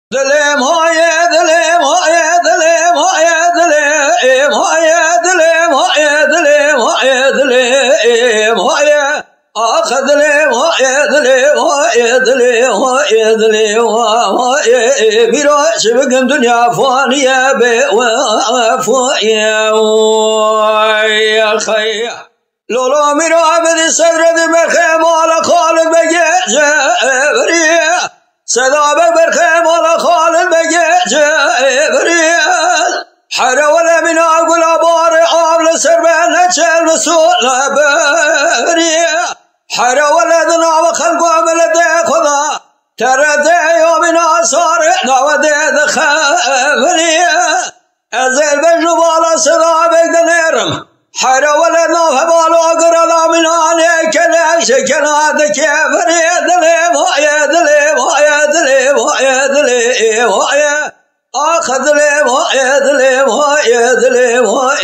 دلم های دلم های دلم های دلم های دلم های دلم های دلم های آخ دلم های دلم های دلم های دلم های بیراش بگم دنیا فانیه به وفایه وای خی لولا میرا بدی صدرت برخه مال خالد بگه جبریه صدا برخه مال خالد بگه جبریه حر ولا من اقول بار عامل سربان نچل رسول بريه حر ولدنا وخلق عمل خدا ترد يوم ناصار دعوت خبريه ازل بجبال صدا بقدرم حر ولدنا فبالو قرلا من عليك لا شكلا دكبري دلي ويا دلي ويا دلي ويا دلي ويا اخذ لي ويا دلي ويا دلي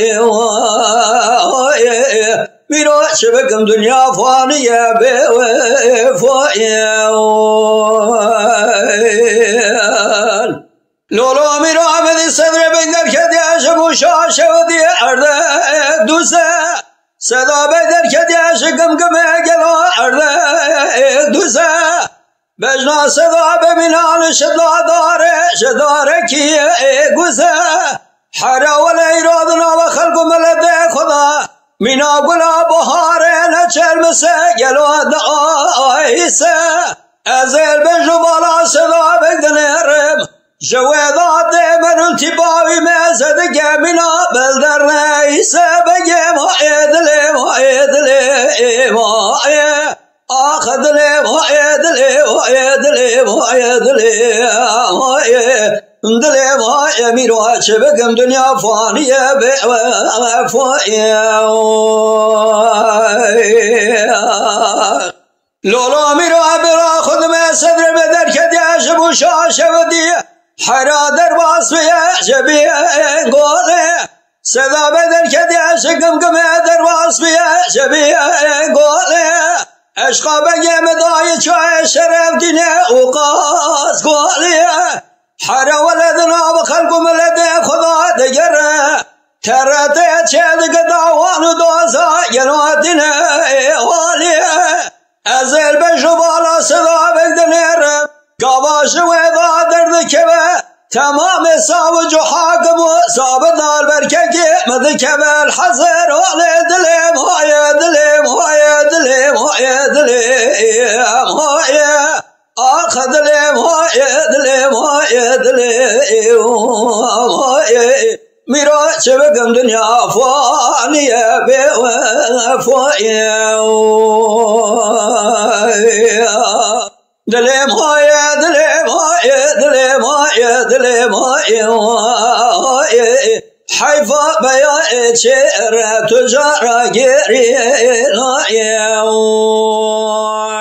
ويا میراش بگم دنیا فانیه به وفایه لولو میرا بدی صدر بگم که دیش بوشاش و دی ارده دوسته صدا بدر که دیش گمگمه گلو ارده دوسته بجنا صدا ببینان شداره کیه گوزه حرا ولی ایرادنا و خلق ملد خدا مینا گلا بهاره نچل مسه گلو دعایسه ازل بجو بالا صدا بگدنرم جوادات من التباوی مزد گمینا بلدر نیسه بگم های دلم های دلم های آخ دلم های دلم های دلم های دلم های دلم های میرا چه بگم دنیا فانیه به وفایه لولا میرا برا خودم صدر بدر که دیش بوشاش و دی حرا در واسویه شبیه گوله صدا بدر که دیش گمگمه در واسویه شبیه گوله عشقا بگم دای چای شرف دینه اوقاس گوله حرا ولدنا و خلق ملد خدا دگره ترته چه دگ داوان و دوزا ینو دینه والیه ازل بجو بالا صدا بگدنرم گواش ویدا درد که تمام ساو جو حاکم و سابدار برکه مد که الحضر ولی دلم های دلم های دلم های دلم های آخ دلم های دلم های دلم های میرا چه بگم دنیا فانیه به وفایه دلم های دلم های دلم های دلم های حیفا بیا چهره تجارا گریه